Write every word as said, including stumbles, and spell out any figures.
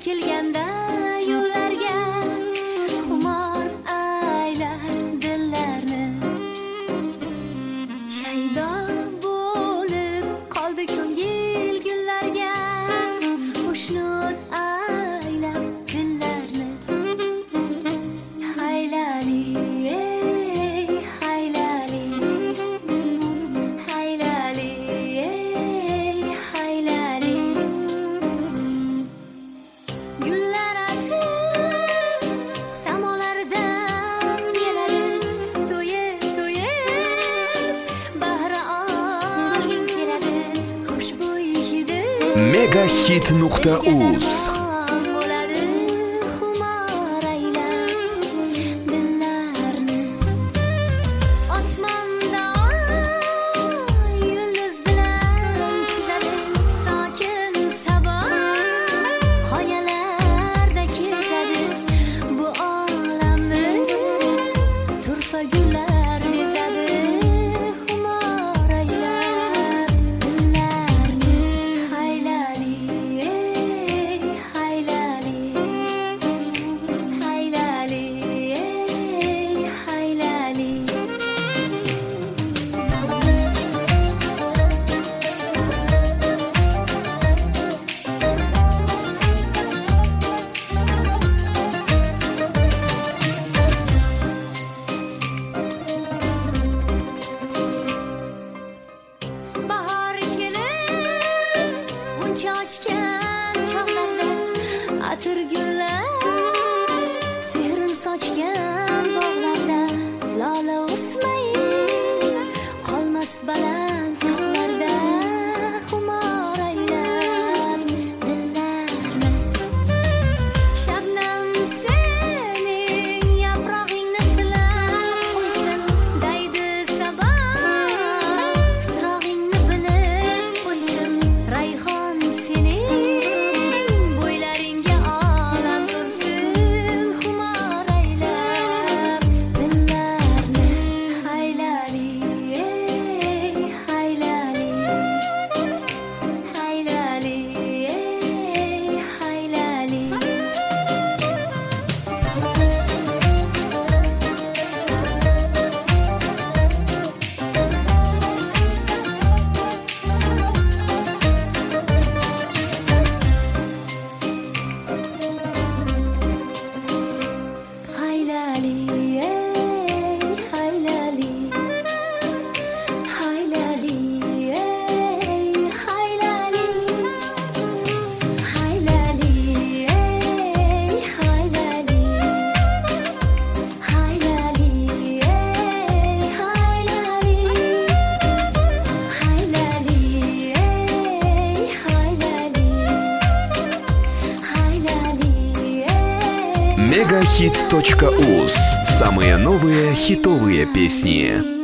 to'kilganda yo'llarga xumor aylar dillarni shaydo bo'lib qoldi ko'ngil gullarga xushnud aylab dillarni haylali ey haylali haylali ey haylali gullar atri samolardan keladi to'yib to'yib bahra olgin keladi xushbo'y hidi megahit nuqta uz bo'ladi xumor aylab dillarni osmonda yulduz bilan suzadi sokin sabo qoyalarda kezadi bu olamni turfa gullar bezadi xumor aylab dillarni haylali ey haylali haylali ey haylali bahor kelib g'uncha ochgan chog'larda atir gullar sehrin sochgan bog'larda lola o'smay qolmas baland tog'larda xumor aylab dillarni shabnam sening yaprog'ingni silab qo'ysin daydi sabo titrog'ingni bilib qo'ysin rayhon sening bo'ylaringga olab tursin xumor aylab dillarni haylali ey haylali haylali ey haylali haylali ey haylali haylali ey haylali haylali ey haylali haylali ey haylali haylali ey haylali haylali ey megahit точка уз. Самые новые хитовые песни.